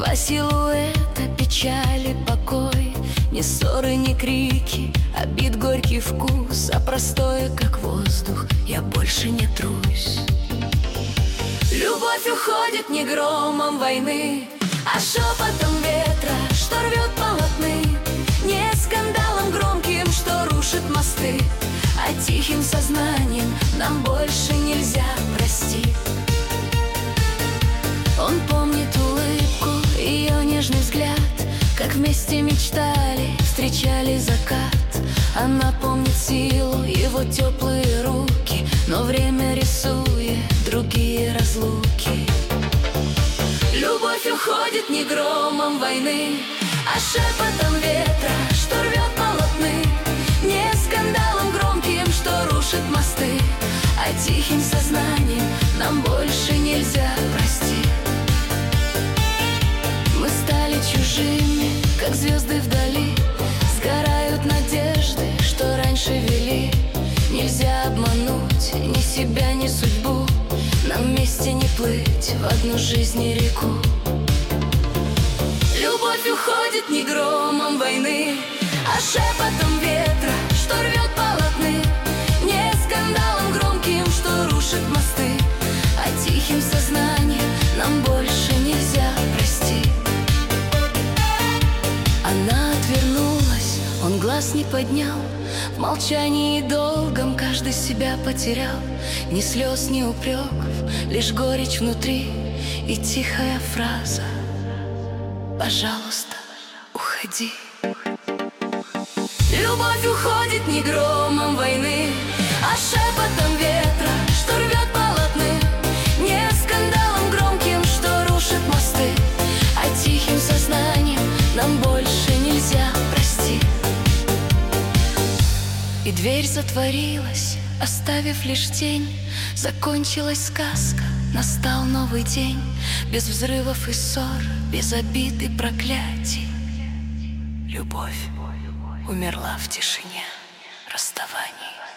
Два силуэта, печали, покой. Ни ссоры, ни крики, обид горький вкус, а простое, как воздух, я больше не трусь. Любовь уходит не громом войны, а шепотом ветра, что рвет полотны. Не скандалом громким, что рушит мосты, а тихим сознанием нам больше нельзя простить. Он помнит улыбку, ее нежный взгляд, как вместе мечтали, встречали закат. Она помнит силу, его теплые руки, но время рисует другие разлуки. Любовь уходит не громом войны, а шепотом ветра, что рвет полотны. Не скандалом громким, что рушит мосты, а тихим сознанием нам больше нельзя простить. Мы стали чужими, как звезды вдали. Сгорают надежды, что раньше вели. Нельзя обмануть ни себя, ни судьбу. Нам вместе не плыть в одну жизнь и реку. Любовь уходит не громом войны, а шепотом ветра, что рвет полотны. Не скандалом громким, что рушит мосты, а тихим сознанием нам больше нельзя простить. Она отвернулась, он глаз не поднял. В молчании долгом каждый себя потерял. Ни слез, ни упреков, лишь горечь внутри и тихая фраза: пожалуйста, уходи. Любовь уходит не громом войны, а шепотом ветра, что рвет полотны. Не скандалом громким, что рушит мосты, а тихим сознанием нам больше нельзя простить. И дверь затворилась, оставив лишь тень. Закончилась сказка, настал новый день. Без взрывов и ссор, без обид и проклятий. Любовь умерла в тишине расставаний.